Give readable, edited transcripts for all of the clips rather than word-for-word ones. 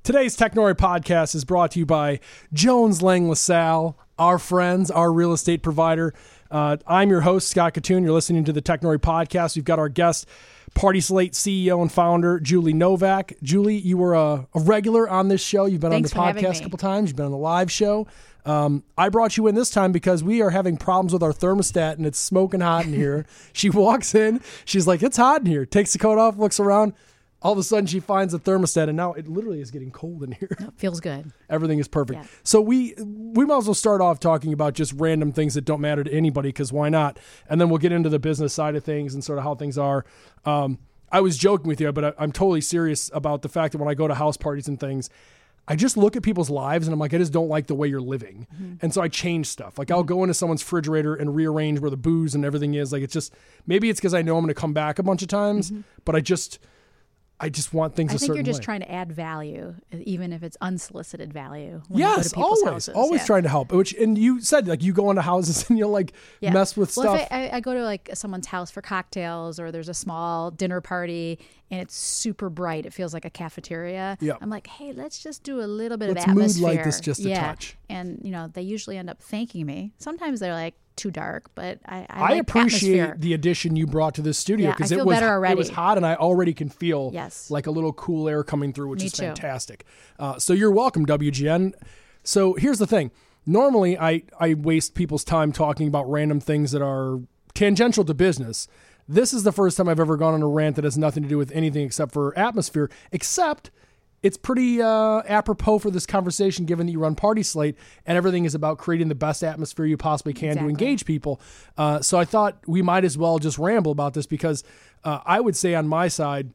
Today's Technori podcast is brought to you by Jones Lang LaSalle, our friends, our real estate provider. I'm your host, Scott Katoon. You're listening to the Technori podcast. We've got our guest, Party Slate CEO and founder, Julie Novak. Julie, you were a regular on this show. You've been Thanks on the podcast a couple times. You've been on the live show. I brought you in this time because we are having problems with our thermostat and it's smoking hot in here. She walks in. She's like, it's hot in here. Takes the coat off, looks around. All of a sudden, she finds a thermostat, and now it literally is getting cold in here. No, feels good. Everything is perfect. Yeah. So we might as well start off talking about just random things that don't matter to anybody, because why not? And then we'll get into the business side of things and sort of how things are. I was joking with you, but I'm totally serious about the fact that when I go to house parties and things, I just look at people's lives and I'm like, I just don't like the way you're living. Mm-hmm. And so I change stuff. Like I'll go into someone's refrigerator and rearrange where the booze and everything is. Like it's just, maybe it's because I know I'm going to come back a bunch of times, but I just want things a certain way. I think you're just trying to add value, even if it's unsolicited value. Yes, always trying to help. And you said like you go into houses and you'll like mess with stuff. If I go to like someone's house for cocktails, or there's a small dinner party and it's super bright, it feels like a cafeteria. Yeah. I'm like, hey, let's just do a little bit of atmosphere. Let's mood light this just a touch. And they usually end up thanking me. Sometimes they're like, too dark, but I like appreciate atmosphere. The addition you brought to this studio, because it was hot and I already can feel like a little cool air coming through, which is fantastic. So you're welcome, WGN. So here's the thing. Normally I waste people's time talking about random things that are tangential to business. This is the first time I've ever gone on a rant that has nothing to do with anything except for atmosphere, except it's pretty apropos for this conversation, given that you run Party Slate and everything is about creating the best atmosphere you possibly can to engage people. So I thought we might as well just ramble about this, because I would say on my side,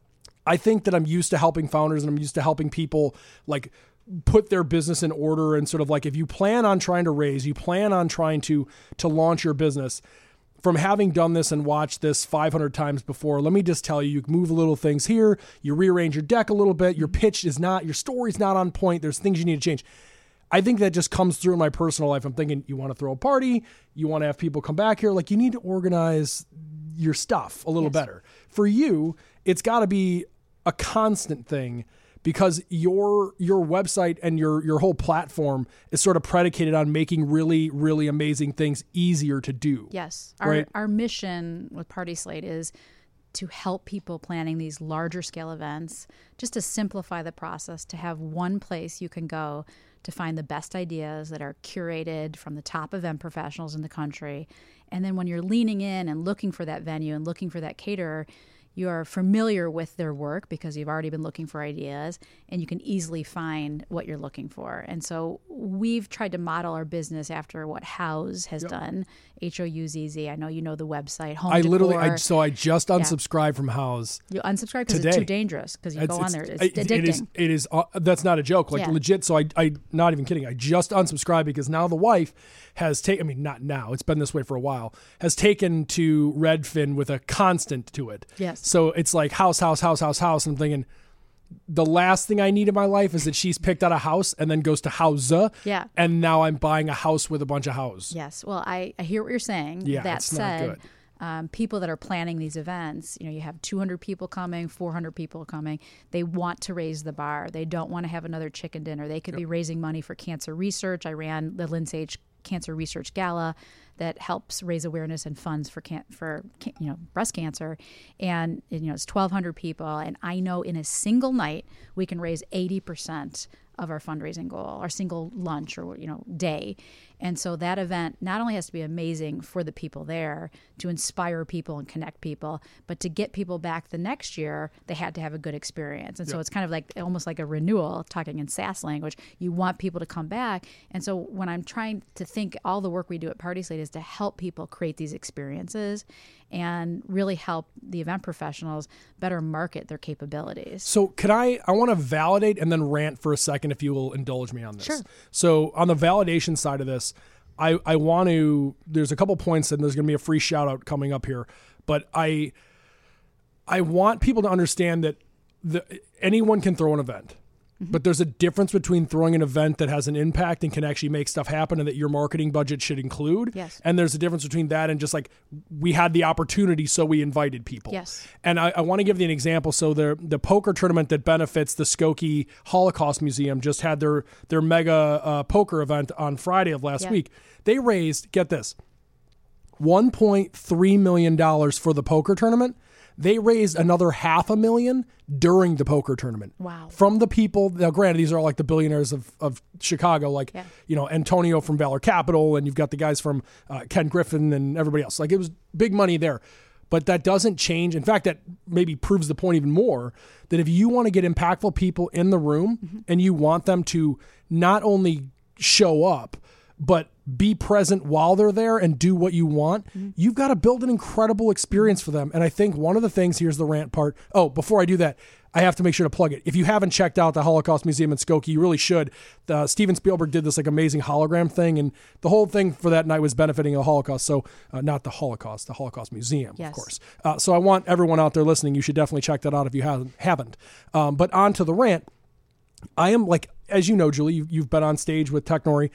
I think that I'm used to helping founders and I'm used to helping people like put their business in order, and sort of like if you plan on trying to raise, you plan on trying to launch your business. From having done this and watched this 500 times before, let me just tell you, you move little things here, you rearrange your deck a little bit, your pitch is not, your story's not on point, there's things you need to change. I think that just comes through in my personal life. I'm thinking, you want to throw a party, you want to have people come back here, like you need to organize your stuff a little better. For you, it's got to be a constant thing, because your website and your whole platform is sort of predicated on making really, really amazing things easier to do. Yes. Right? Our mission with Party Slate is to help people planning these larger scale events, just to simplify the process, to have one place you can go to find the best ideas that are curated from the top event professionals in the country. And then when you're leaning in and looking for that venue and looking for that caterer, you are familiar with their work because you've already been looking for ideas, and you can easily find what you're looking for. And so we've tried to model our business after what Houzz has done. Houzz. I know you know the website. Home Decor. I just unsubscribed from Houzz. You unsubscribed because it's too dangerous, because you go on there. It's addicting. It is. That's not a joke. Like legit. So I not even kidding. I just unsubscribed because now the wife has taken, I mean, not now, it's been this way for a while, has taken to Redfin with a constant to it. Yes. So it's like house. And I'm thinking, the last thing I need in my life is that she's picked out a house and then goes to Houzz. Yeah. And now I'm buying a house with a bunch of Houzz. Yes. Well, I hear what you're saying. Yeah, that it's said, not good. People that are planning these events, you have 200 people coming, 400 people coming. They want to raise the bar. They don't want to have another chicken dinner. They could be raising money for cancer research. I ran the Lindsay H. Cancer Research Gala that helps raise awareness and funds for breast cancer, and it's 1,200 people, and I know in a single night we can raise 80% of our fundraising goal, our single lunch or day. And so that event not only has to be amazing for the people there to inspire people and connect people, but to get people back the next year, they had to have a good experience. And so it's kind of like almost like a renewal, talking in SaaS language. You want people to come back. And so when I'm trying to think, all the work we do at Party Slate is to help people create these experiences and really help the event professionals better market their capabilities. So I want to validate and then rant for a second, if you will indulge me on this. Sure. So on the validation side of this, I want to, there's a couple points, and there's going to be a free shout out coming up here, but I want people to understand that anyone can throw an event. But there's a difference between throwing an event that has an impact and can actually make stuff happen and that your marketing budget should include. Yes. And there's a difference between that and just like, we had the opportunity, so we invited people. Yes. And I want to give you an example. So the poker tournament that benefits the Skokie Holocaust Museum just had their mega poker event on Friday of last week. They raised, get this, $1.3 million for the poker tournament. They raised another $500,000 during the poker tournament. Wow. From the people, now granted, these are like the billionaires of Chicago, like, Antonio from Valor Capital, and you've got the guys from Ken Griffin and everybody else. Like, it was big money there. But that doesn't change. In fact, that maybe proves the point even more, that if you want to get impactful people in the room and you want them to not only show up, but be present while they're there and do what you want, you've got to build an incredible experience for them. And I think one of the things, here's the rant part. Oh, before I do that, I have to make sure to plug it. If you haven't checked out the Holocaust Museum in Skokie, you really should. Steven Spielberg did this like amazing hologram thing, and the whole thing for that night was benefiting the Holocaust. So not the Holocaust Museum, of course. So I want everyone out there listening, you should definitely check that out if you haven't. But on to the rant. I am, like, as you know, Julie, you've been on stage with Technori.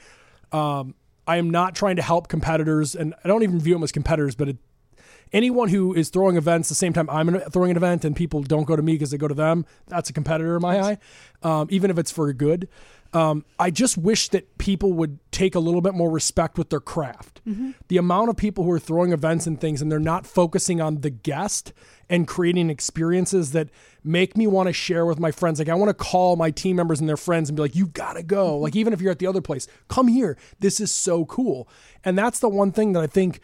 I am not trying to help competitors, and I don't even view them as competitors, but anyone who is throwing events the same time I'm throwing an event and people don't go to me because they go to them, that's a competitor in my eye, even if it's for good. I just wish that people would take a little bit more respect with their craft. The amount of people who are throwing events and things and they're not focusing on the guest and creating experiences that make me want to share with my friends. Like, I want to call my team members and their friends and be like, you got to go. Like, even if you're at the other place, come here. This is so cool. And that's the one thing that I think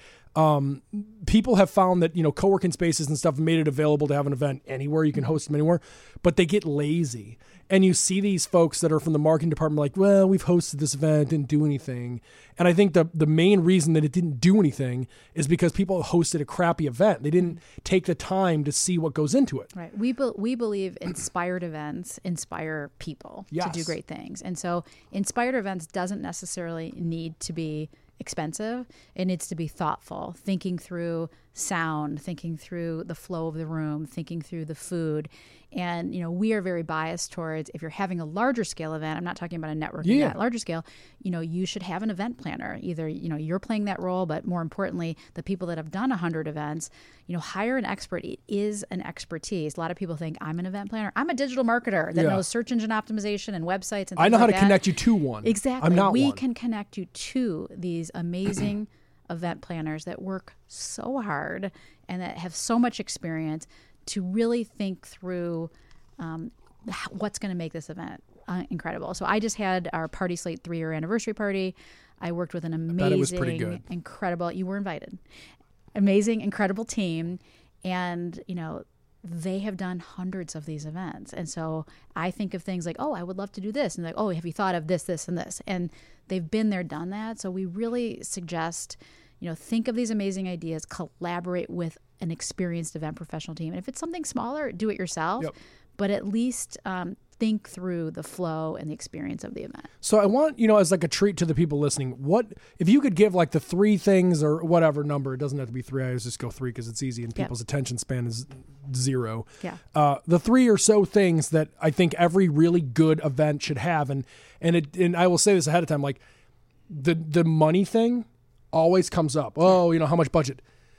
people have found, that, co-working spaces and stuff made it available to have an event anywhere. You can host them anywhere, but they get lazy. And you see these folks that are from the marketing department like, well, we've hosted this event, didn't do anything. And I think the main reason that it didn't do anything is because people hosted a crappy event. They didn't take the time to see what goes into it. Right. We believe inspired events inspire people to do great things. And so inspired events doesn't necessarily need to be expensive. It needs to be thoughtful, thinking through sound, thinking through the flow of the room, thinking through the food. And, we are very biased towards, if you're having a larger scale event, I'm not talking about a networking event, larger scale, you should have an event planner. Either, you're playing that role, but more importantly, the people that have done 100 events, hire an expert. It is an expertise. A lot of people think, I'm an event planner. I'm a digital marketer that knows search engine optimization and websites and things I know like how to that. connect you to one. Exactly. I'm not we one. can connect you to these amazing event planners that work so hard and that have so much experience to really think through what's going to make this event incredible. So I just had our Party Slate 3-year anniversary party. I worked with an amazing, incredible, you were invited, amazing, incredible team. And, they have done hundreds of these events. And so I think of things like, oh, I would love to do this. And like, oh, have you thought of this, this, and this? And they've been there, done that. So we really suggest, think of these amazing ideas, collaborate with an experienced event professional team. And if it's something smaller, do it yourself. Yep. But at least think through the flow and the experience of the event. So I want, as like a treat to the people listening, what if you could give like the 3 things or whatever number, it doesn't have to be 3, I always just go 3 because it's easy and people's attention span is 0. Yeah. The 3 or so things that I think every really good event should have. And I will say this ahead of time, like the money thing always comes up. Oh, how much budget?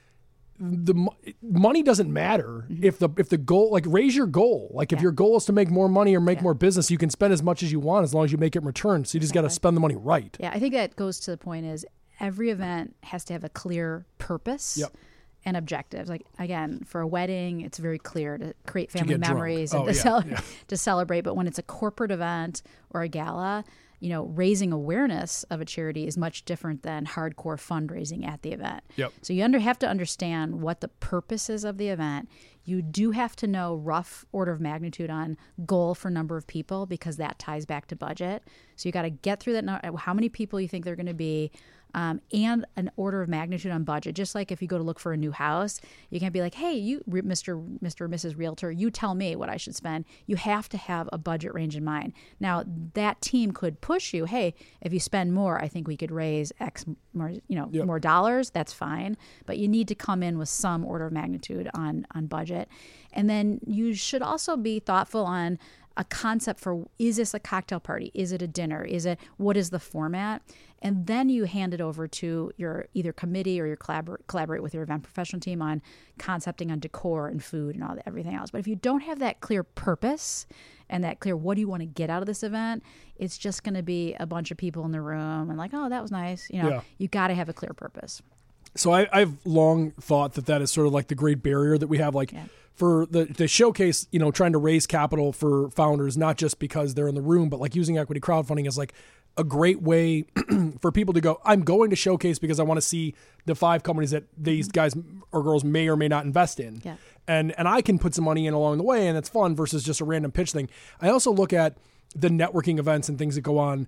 The money doesn't matter if the goal, like, raise your goal. Like if your goal is to make more money or make more business, you can spend as much as you want as long as you make it in return. So you just got to spend the money right. Yeah, I think that goes to the point is every event has to have a clear purpose and objectives. Like, again, for a wedding, it's very clear to create family memories and to celebrate. But when it's a corporate event or a gala, raising awareness of a charity is much different than hardcore fundraising at the event. Yep. So you have to understand what the purpose is of the event. You do have to know rough order of magnitude on goal for number of people because that ties back to budget. So you got to get through that, how many people you think they're going to be, and an order of magnitude on budget. Just like if you go to look for a new house, you can't be like, hey, you, Mr. or Mrs. Realtor, you tell me what I should spend. You have to have a budget range in mind. Now, that team could push you, hey, if you spend more, I think we could raise X more, more dollars. That's fine. But you need to come in with some order of magnitude on budget. And then you should also be thoughtful on a concept for, is this a cocktail party? Is it a dinner? What is the format? And then you hand it over to your either committee or your collaborate with your event professional team on concepting on decor and food and everything else. But if you don't have that clear purpose and that clear, what do you want to get out of this event? It's just going to be a bunch of people in the room and like, oh, that was nice. You got to have a clear purpose. So I've long thought that is sort of like the great barrier that we have, for the showcase, trying to raise capital for founders, not just because they're in the room, but like using equity crowdfunding as like a great way for people to go, I'm going to showcase because I want to see the 5 companies that these guys or girls may or may not invest in. Yeah. And I can put some money in along the way, and it's fun versus just a random pitch thing. I also look at the networking events and things that go on.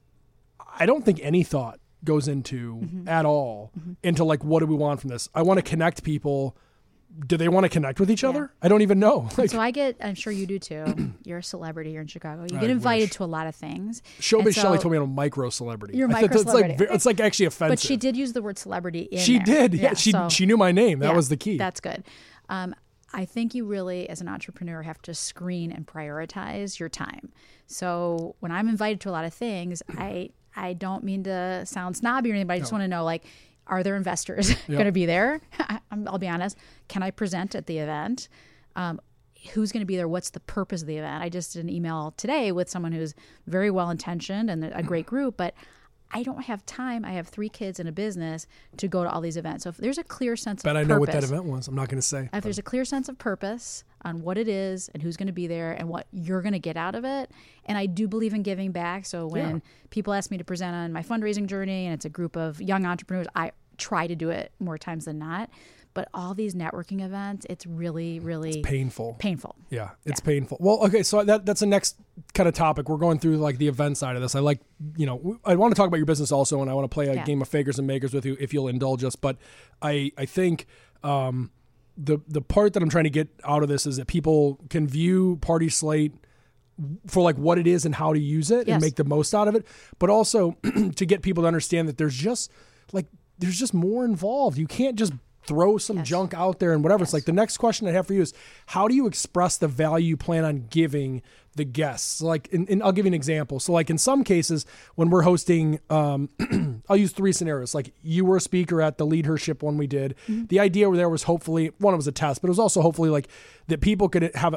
I don't think any thought goes into at all into like, what do we want from this? I want to connect people. Do they want to connect with each other? I don't even know. So I'm sure you do too. You're a celebrity here in Chicago. You get invited to a lot of things. Showbiz Shelley told me I'm a micro celebrity. You're a micro celebrity. It's like actually offensive. But she did use the word celebrity in She there. did. Yeah, she knew my name. That was the key. That's good. I think you really, as an entrepreneur, have to screen and prioritize your time. So when I'm invited to a lot of things, I don't mean to sound snobby or anything, but I just want to know, like, are there investors going to be there? I'll be honest. Can I present at the event? Who's going to be there? What's the purpose of the event? I just did an email today with someone who's very well-intentioned and a great group, but I don't have time. I have 3 kids and a business to go to all these events. So if there's a clear sense of purpose. I know what that event was. I'm not going to say. If there's a clear sense of purpose on what it is and who's going to be there and what you're going to get out of it. And I do believe in giving back. So when people ask me to present on my fundraising journey and it's a group of young entrepreneurs, I try to do it more times than not. But all these networking events, it's really, really painful. Yeah, it's painful. Well, okay, so that's the next kind of topic. We're going through like the event side of this. I want to talk about your business also, and I want to play a game of Fakers and Makers with you if you'll indulge us. But I think the part that I'm trying to get out of this is that people can view Party Slate for like what it is and how to use it and make the most out of it, but also to get people to understand that there's just more involved. You can't just throw some junk out there and whatever. It's like the next question I have for you is, how do you express the value you plan on giving the guests? Like, I'll give you an example. So like in some cases when we're hosting, I'll use 3 scenarios. Like you were a speaker at the Leadership one we did. The idea there was hopefully, one, it was a test, but it was also hopefully like that people could have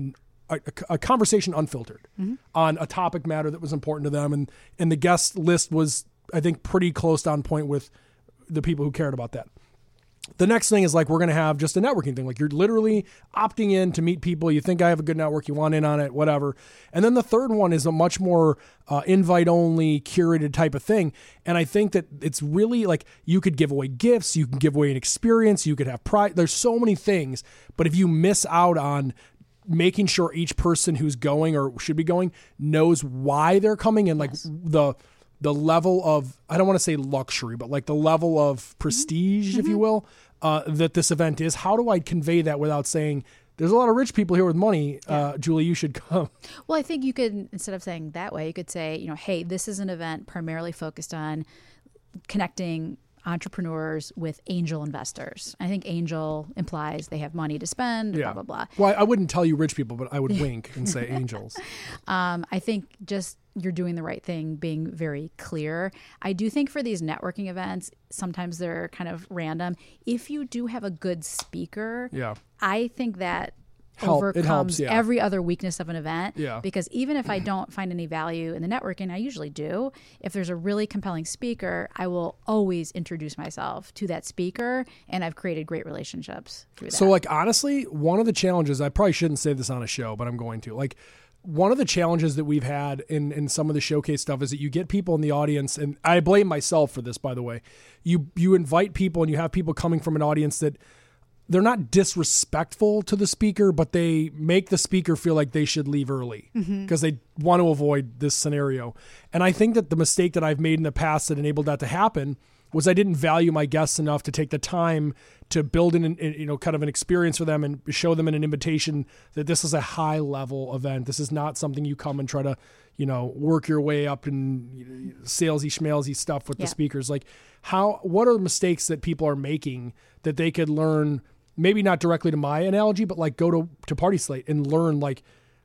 a conversation unfiltered on a topic matter that was important to them. And the guest list was, I think, pretty close on point with the people who cared about that. The next thing is like, we're going to have just a networking thing. Like you're literally opting in to meet people. You think I have a good network, you want in on it, whatever. And then the third one is a much more invite only curated type of thing. And I think that it's really like, you could give away gifts, you can give away an experience, you could have pride. There's so many things, but if you miss out on making sure each person who's going or should be going knows why they're coming and like the level of, I don't want to say luxury, but like the level of prestige, if you will, that this event is. How do I convey that without saying, there's a lot of rich people here with money, Julie, you should come? Well, I think you could, instead of saying that way, you could say, hey, this is an event primarily focused on connecting entrepreneurs with angel investors. I think angel implies they have money to spend, blah, blah, blah. Well, I wouldn't tell you rich people, but I would wink and say angels. I think just you're doing the right thing, being very clear. I do think for these networking events, sometimes they're kind of random. If you do have a good speaker, I think that overcomes every other weakness of an event. Because even if I don't find any value in the networking, I usually do. If there's a really compelling speaker, I will always introduce myself to that speaker, and I've created great relationships through that. So like, honestly, one of the challenges, I probably shouldn't say this on a show, but I'm going to, like, one of the challenges that we've had in some of the showcase stuff is that you get people in the audience, and I blame myself for this, by the way. You invite people and you have people coming from an audience that they're not disrespectful to the speaker, but they make the speaker feel like they should leave early because they want to avoid this scenario. And I think that the mistake that I've made in the past that enabled that to happen was I didn't value my guests enough to take the time to build kind of an experience for them and show them in an invitation that this is a high level event. This is not something you come and try to, work your way up in salesy schmalesy stuff with the speakers. Like what are the mistakes that people are making that they could learn, maybe not directly to my analogy, but like go to Party Slate and learn like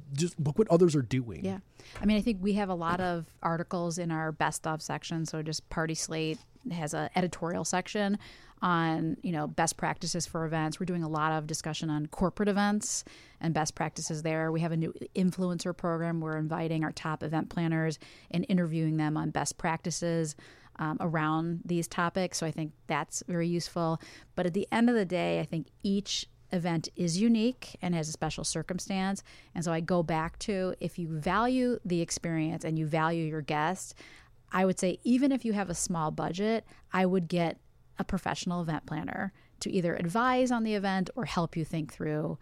just look what others are doing. Yeah. I mean, I think we have a lot of articles in our best of section. So just Party Slate has an editorial section on, best practices for events. We're doing a lot of discussion on corporate events and best practices there. We have a new influencer program. We're inviting our top event planners and interviewing them on best practices around these topics. So I think that's very useful. But at the end of the day, I think each event is unique and has a special circumstance. And so I go back to, if you value the experience and you value your guests, I would say even if you have a small budget, I would get a professional event planner to either advise on the event or help you think through,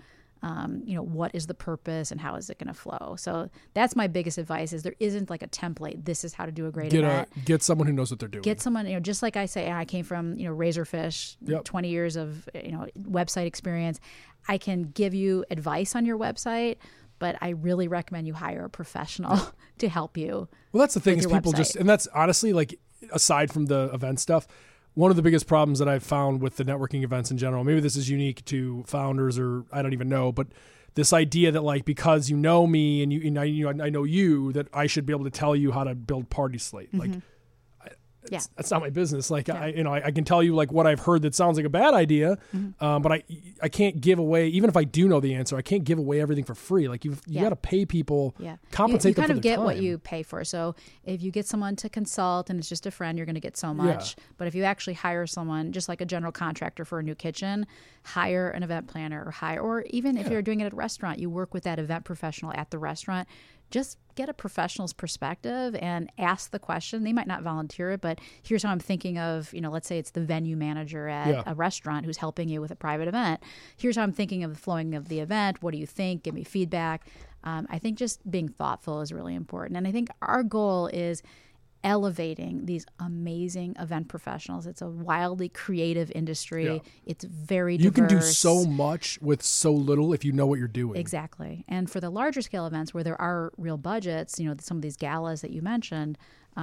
what is the purpose and how is it going to flow. So that's my biggest advice, is there isn't like a template. This is how to do a great event. Get someone who knows what they're doing. Get someone, just like I say, I came from, Razorfish, 20 years of, website experience. I can give you advice on your website, but I really recommend you hire a professional to help you. Well, that's the thing, is people website. and that's honestly, like, aside from the event stuff, one of the biggest problems that I've found with the networking events in general, maybe this is unique to founders or I don't even know, but this idea that, like, because you know me and I know you, that I should be able to tell you how to build Party Slate. Mm-hmm. Like, that's not my business. Like, I can tell you, like, what I've heard that sounds like a bad idea, but I can't give away, even if I do know the answer, I can't give away everything for free. Like, you got to pay people, compensate them for their time. You kind of get what you pay for. So if you get someone to consult and it's just a friend, you're going to get so much. Yeah. But if you actually hire someone, just like a general contractor for a new kitchen, hire an event planner, or even if you're doing it at a restaurant, you work with that event professional at the restaurant. Just get a professional's perspective and ask the question. They might not volunteer it, but here's how I'm thinking of, let's say it's the venue manager at a restaurant who's helping you with a private event. Here's how I'm thinking of the flowing of the event. What do you think? Give me feedback. I think just being thoughtful is really important. And I think our goal is elevating these amazing event professionals. It's a wildly creative industry. Yeah. It's very diverse. You can do so much with so little if you know what you're doing. Exactly. And for the larger scale events where there are real budgets, some of these galas that you mentioned,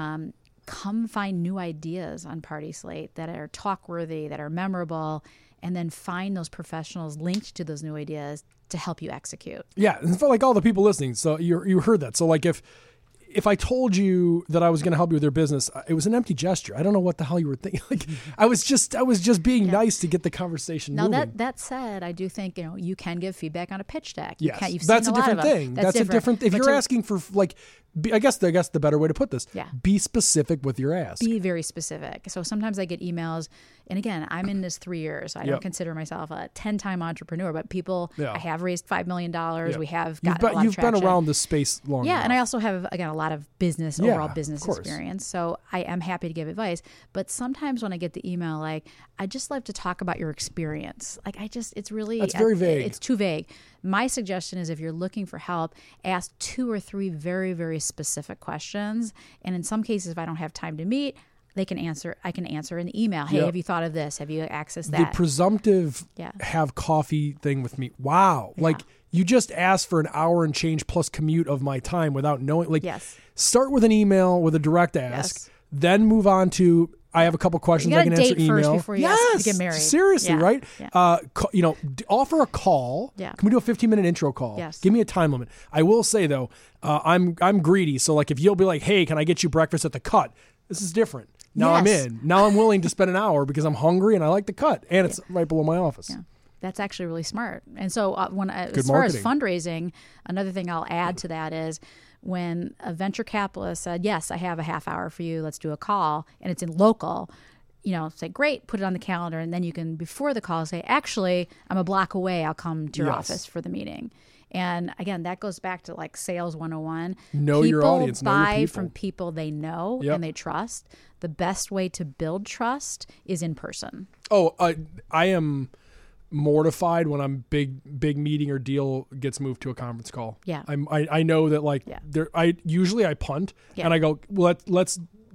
come find new ideas on Party Slate that are talk-worthy, that are memorable, and then find those professionals linked to those new ideas to help you execute. Yeah, and for like all the people listening, so you heard that. So like if I told you that I was going to help you with your business, it was an empty gesture. I don't know what the hell you were thinking. Like, I was just being nice to get the conversation moving. Now that said, I do think you can give feedback on a pitch deck. Yes, that's a different thing. That's a different. If you're asking for, like, I guess the better way to put this. Yeah. Be specific with your ask. Be very specific. So sometimes I get emails, and again, I'm in this 3 years. I don't consider myself a 10-time entrepreneur, but I have raised $5 million. We have gotten a lot of traction. You've been around this space long enough. And I also have, again, a lot of overall business experience. So I am happy to give advice. But sometimes when I get the email, like, I just love to talk about your experience. Like, it's really... That's very vague. It's too vague. My suggestion is, if you're looking for help, ask 2 or 3 very, very specific questions. And in some cases, if I don't have time to meet, I can answer an email. Hey, have you thought of this? Have you accessed that? The presumptive have coffee thing with me. Wow. Yeah. Like, you just asked for an hour and change plus commute of my time without knowing. Like, start with an email with a direct ask, then move on to, I have a couple questions I can answer email. First before you ask to get married. Seriously, right? Yeah. Offer a call. Yeah. Can we do a 15-minute intro call? Yes. Give me a time limit. I will say though, I'm greedy. So like, if you'll be like, hey, can I get you breakfast at the Cut? This is different. Now I'm in. Now I'm willing to spend an hour because I'm hungry and I like the Cut, and it's right below my office. Yeah. That's actually really smart. And so as far as fundraising, another thing I'll add to that is, when a venture capitalist said, yes, I have a half hour for you, let's do a call, and it's in local, say, great, put it on the calendar. And then you can, before the call, say, actually, I'm a block away. I'll come to your office for the meeting. And again, that goes back to like sales 101. Know your audience, know your people. Buy from people they know and they trust. The best way to build trust is in person. Oh, I am mortified when I'm big meeting or deal gets moved to a conference call. Yeah. I know that, like, I usually punt and I go, well, let's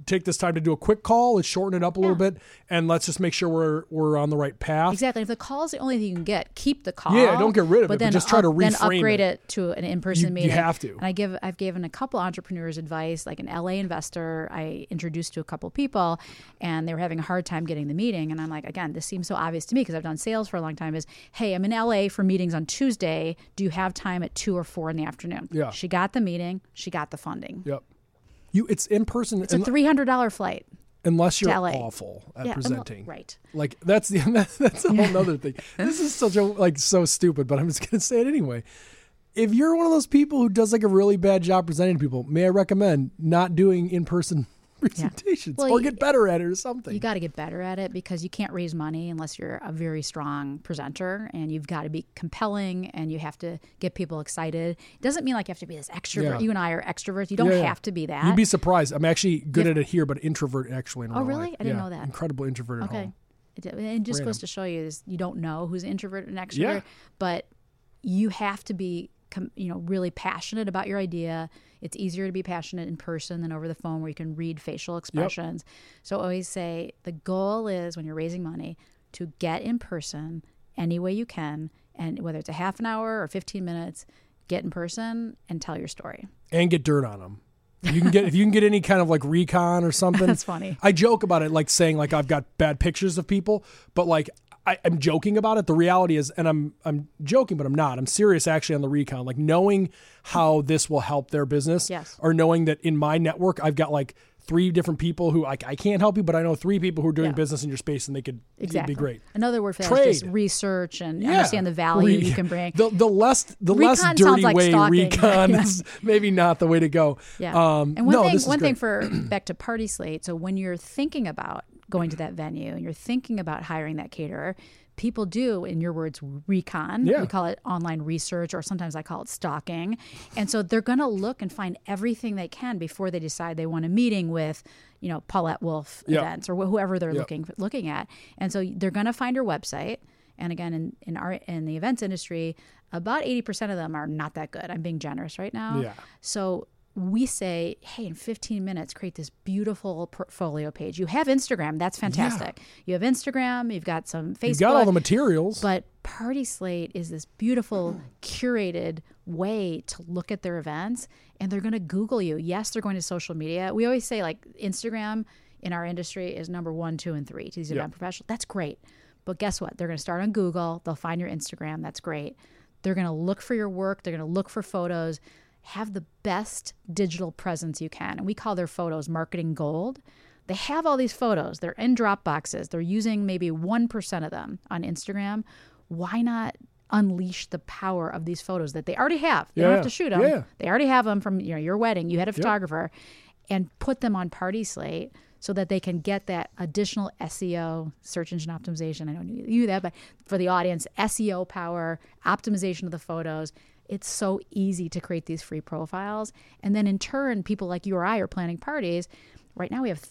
take this time to do a quick call. Let's shorten it up a little bit, and let's just make sure we're on the right path. Exactly. If the call is the only thing you can get, keep the call. Yeah, don't get rid of it, but just try to reframe then upgrade it to an in-person meeting. You have to. And I've given a couple entrepreneurs advice, like an LA investor I introduced to a couple people, and they were having a hard time getting the meeting. And I'm like, again, this seems so obvious to me because I've done sales for a long time, is, hey, I'm in LA for meetings on Tuesday. Do you have time at 2 or 4 in the afternoon? Yeah. She got the meeting. She got the funding. Yep. It's in person. It's a $300 flight. Unless you're awful at presenting. Right. Like that's a whole other thing. This is such so stupid, but I'm just going to say it anyway. If you're one of those people who does like a really bad job presenting to people, may I recommend not doing in-person presentations or get better at it or something. You got to get better at it because you can't raise money unless you're a very strong presenter, and you've got to be compelling, and you have to get people excited. It doesn't mean like you have to be this extrovert. Yeah. You and I are extroverts. You don't have to be that. You'd be surprised. I'm actually good at it here, but introvert actually in real life. Oh, really? I didn't know that. Incredible introvert at home. It just goes to show you is you don't know who's an introvert and extrovert, but you have to be really passionate about your idea. It's easier to be passionate in person than over the phone where you can read facial expressions. Yep. So I always say the goal is when you're raising money to get in person any way you can. And whether it's a half an hour or 15 minutes, get in person and tell your story. And get dirt on them. If you can get any kind of like recon or something. That's funny. I joke about it, like saying like I've got bad pictures of people, but like I'm joking about it. The reality is, and I'm joking, but I'm not. I'm serious actually on the recon. Like knowing how this will help their business, or knowing that in my network I've got like 3 different people who I can't help you, but I know 3 people who are doing business in your space, and they could be great. Another word for that is just research and understand the value you can bring. The less dirty way stalking. Recon is maybe not the way to go. Yeah. And one thing for back to Party Slate. So when you're thinking about going to that venue and you're thinking about hiring that caterer, people do, in your words, recon. We call it online research, or sometimes I call it stalking. And so they're going to look and find everything they can before they decide they want a meeting with, Paulette Wolf Events or whoever they're looking at. And so they're going to find your website. And again, in the events industry, about 80% of them are not that good. I'm being generous right now. Yeah. So we say, hey, in 15 minutes, create this beautiful portfolio page. You have Instagram. That's fantastic. Yeah. You have Instagram. You've got some Facebook. You've got all the materials. But Party Slate is this beautiful, curated way to look at their events, and they're going to Google you. Yes, they're going to social media. We always say, like, Instagram in our industry is number 1, 2, and 3 to these event professionals. That's great. But guess what? They're going to start on Google. They'll find your Instagram. That's great. They're going to look for your work. They're going to look for photos. Have the best digital presence you can. And we call their photos marketing gold. They have all these photos. They're in Dropboxes. They're using maybe 1% of them on Instagram. Why not unleash the power of these photos that they already have? They don't have to shoot them. Yeah. They already have them from your wedding. You had a photographer. And put them on Party Slate so that they can get that additional SEO, search engine optimization. I don't need you that, but for the audience, SEO power, optimization of the photos. It's so easy to create these free profiles. And then in turn, people like you or I are planning parties. Right now we have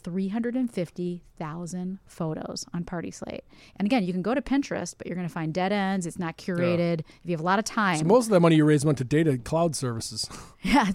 350,000 photos on Party Slate. And again, you can go to Pinterest, but you're going to find dead ends. It's not curated. If you have a lot of time. So most of that money you raise went to data cloud services. Yeah,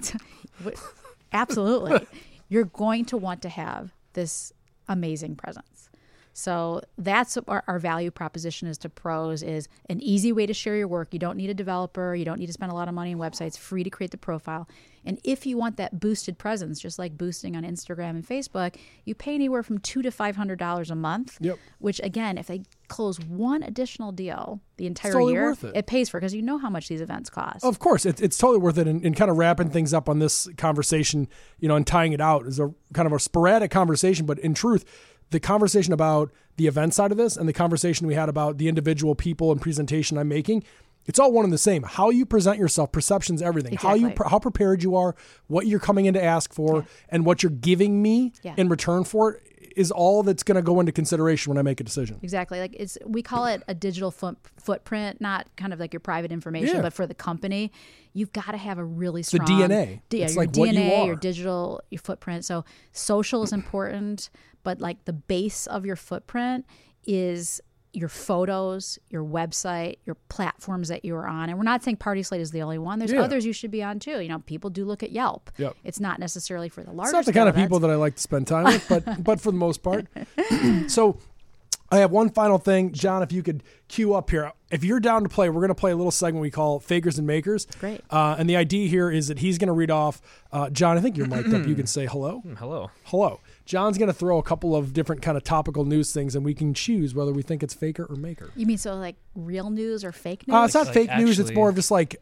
absolutely. You're going to want to have this amazing presence. So that's our value proposition is to pros, is an easy way to share your work. You don't need a developer. You don't need to spend a lot of money on websites. Free to create the profile. And if you want that boosted presence, just like boosting on Instagram and Facebook, you pay anywhere from $200 to $500 a month, which again, if they close one additional deal the entire totally year, worth it pays for, because you know how much these events cost. Of course, it's totally worth it. And kind of wrapping things up on this conversation, and tying it out is a kind of a sporadic conversation, but in truth, the conversation about the event side of this and the conversation we had about the individual people and presentation I'm making, it's all one and the same. How you present yourself, perception's everything. Exactly. How prepared you are, what you're coming in to ask for, and what you're giving me in return for it is all that's going to go into consideration when I make a decision. Exactly. Like we call it a digital footprint, not kind of like your private information, but for the company, you've got to have a really strong DNA. It's like DNA, what you are. Your digital, your footprint. So social is important, but like the base of your footprint is your photos, your website, your platforms that you're on. And we're not saying Party Slate is the only one. There's others you should be on too. People do look at Yelp. Yep. It's not necessarily for the larger. It's not the kind of people that I like to spend time with, but for the most part. So I have one final thing. John, if you could cue up here. If you're down to play, we're going to play a little segment we call Fakers and Makers. Great. And the idea here is that he's going to read off. John, I think you're mic'd up. You can say hello. Hello. Hello. John's going to throw a couple of different kind of topical news things, and we can choose whether we think it's faker or maker. You mean so like real news or fake news? It's not fake news. It's more of just like,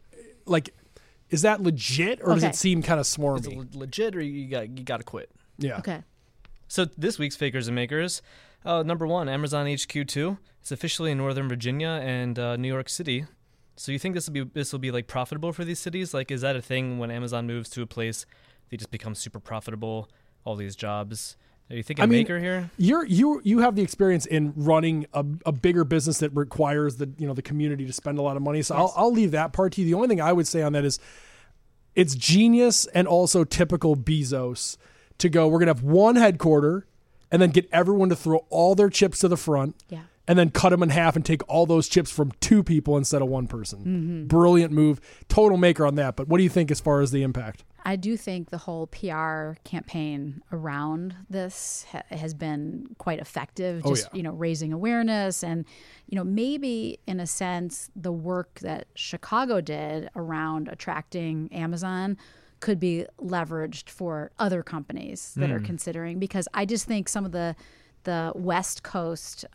is that legit or does it seem kind of smarmy? Is it legit or you got to quit? Yeah. Okay. So this week's Fakers and Makers, number one, Amazon HQ2. It's officially in Northern Virginia and New York City. So you think this will be like profitable for these cities? Like, is that a thing when Amazon moves to a place, they just become super profitable? All these jobs. Are you thinking maker here? You have the experience in running a bigger business that requires the community to spend a lot of money. So yes. I'll leave that part to you. The only thing I would say on that is it's genius and also typical Bezos to go, we're going to have one headquarter and then get everyone to throw all their chips to the front. Yeah. And then cut them in half and take all those chips from two people instead of one person. Mm-hmm. Brilliant move. Total maker on that. But what do you think as far as the impact? I do think the whole PR campaign around this has been quite effective. Raising awareness and, maybe in a sense, the work that Chicago did around attracting Amazon could be leveraged for other companies that are considering, because I just think some of the West Coast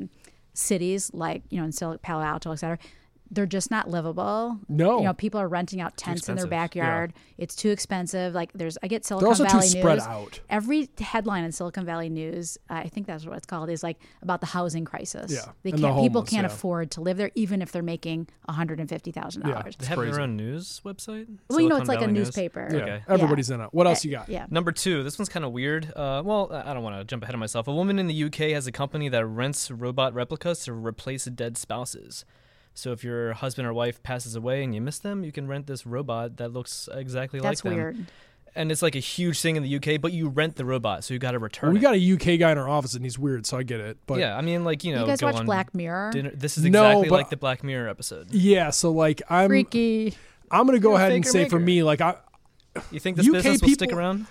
cities like, in Palo Alto, et cetera, they're just not livable. No. People are renting out tents in their backyard. Yeah. It's too expensive. Like I get Silicon Valley News. They're also too spread out. Every headline in Silicon Valley News, I think that's what it's called, is like about the housing crisis. Yeah. People can't afford to live there, even if they're making $150,000. Yeah, they have their own news website? Well, it's like a newspaper. Yeah. Okay. Everybody's in it. What else you got? Yeah. Number two, this one's kind of weird. I don't want to jump ahead of myself. A woman in the UK has a company that rents robot replicas to replace dead spouses. So if your husband or wife passes away and you miss them, you can rent this robot that looks exactly like them. That's weird. And it's like a huge thing in the UK, but you rent the robot, so you got to return it. We got a UK guy in our office, and he's weird, so I get it. But yeah, I mean, you guys watch Black Mirror? Dinner. This is exactly like the Black Mirror episode. Yeah, so I'm freaky. I'm going to go ahead and say for me, you think this business will stick around?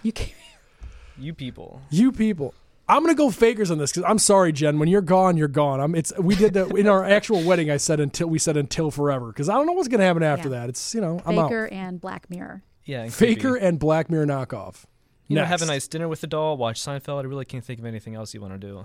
You people. I'm gonna go fakers on this because I'm sorry, Jen. When you're gone, you're gone. We did that in our actual wedding. We said until forever because I don't know what's gonna happen after that. It's I'm out. Faker and Black Mirror. Yeah, Faker and Black Mirror knockoff. Have a nice dinner with the doll. Watch Seinfeld. I really can't think of anything else you want to do.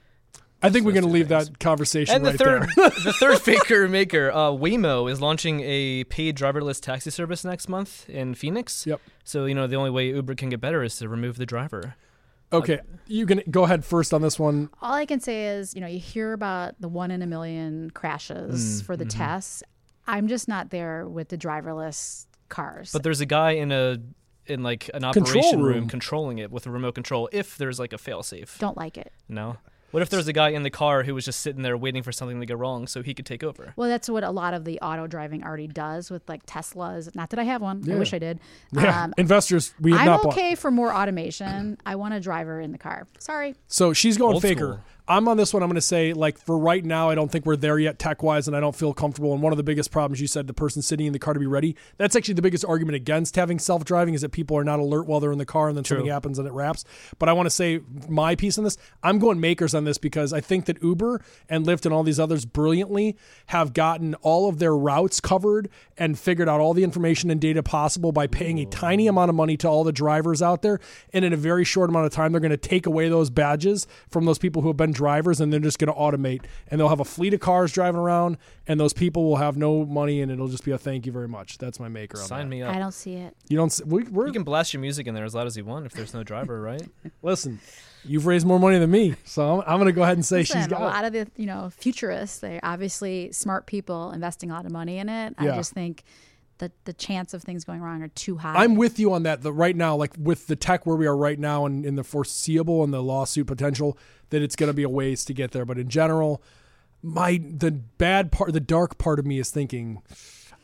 I think we're gonna leave that conversation and right there. The third faker maker, Waymo, is launching a paid driverless taxi service next month in Phoenix. Yep. So the only way Uber can get better is to remove the driver. Okay, you can go ahead first on this one. All I can say is, you hear about the 1 in a million crashes for the tests. I'm just not there with the driverless cars. But there's a guy in an operation room controlling it with a remote control if there's like a fail-safe. Don't like it. No? What if there's a guy in the car who was just sitting there waiting for something to go wrong so he could take over? Well, that's what a lot of the auto driving already does with like Teslas. Not that I have one. Yeah. I wish I did. Yeah. Investors, we have not bought. I'm okay for more automation. I want a driver in the car. Sorry. So she's going Old faker. School. I'm on this one. I'm going to say, for right now, I don't think we're there yet tech-wise, and I don't feel comfortable. And one of the biggest problems, you said, the person sitting in the car to be ready. That's actually the biggest argument against having self-driving is that people are not alert while they're in the car, and then something happens and it wraps. But I want to say my piece on this. I'm going makers on this because I think that Uber and Lyft and all these others brilliantly have gotten all of their routes covered and figured out all the information and data possible by paying a tiny amount of money to all the drivers out there. And in a very short amount of time, they're going to take away those badges from those people who have been drivers, and they're just going to automate, and they'll have a fleet of cars driving around, and those people will have no money, and it'll just be a thank you very much. That's my maker on that. Sign me up. I don't see it. You don't. You can blast your music in there as loud as you want if there's no driver, right? Listen, you've raised more money than me, so I'm going to go ahead and say she's got a lot of the futurists. They're obviously smart people investing a lot of money in it. Yeah. I just think that the chance of things going wrong are too high. I'm with you on that. Right now, with the tech where we are right now and in the foreseeable and the lawsuit potential, that it's going to be a ways to get there. But in general, the dark part of me is thinking,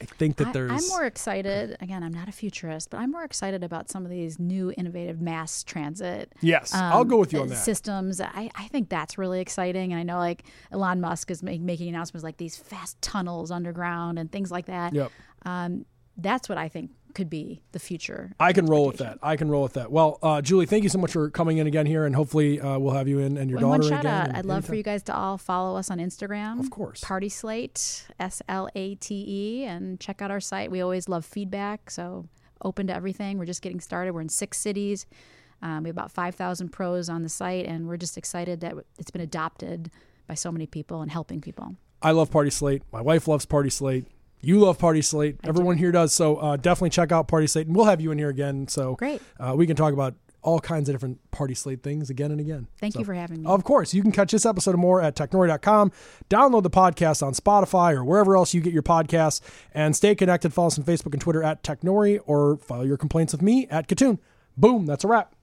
I think that I'm more excited. Again, I'm not a futurist, but I'm more excited about some of these new innovative mass transit. Yes, I'll go with you on that. Systems. I think that's really exciting. And I know like Elon Musk is making announcements like these fast tunnels underground and things like that. Yep. That's what I think could be the future. I can roll with that. Well, Julie, thank you so much for coming in again here, and hopefully we'll have you in and your daughter one shout again. Out. I'd love for you guys to all follow us on Instagram. Of course. Party Slate, SLATE, and check out our site. We always love feedback, so open to everything. We're just getting started. We're in 6 cities. We have about 5,000 pros on the site, and we're just excited that it's been adopted by so many people and helping people. I love Party Slate. My wife loves Party Slate. You love Party Slate. Everyone here does. So definitely check out Party Slate, and we'll have you in here again. So great. We can talk about all kinds of different Party Slate things again and again. Thank you for having me. Of course. You can catch this episode and more at technori.com. Download the podcast on Spotify or wherever else you get your podcasts. And stay connected. Follow us on Facebook and Twitter at Technori, or file your complaints with me at Katoon. Boom. That's a wrap.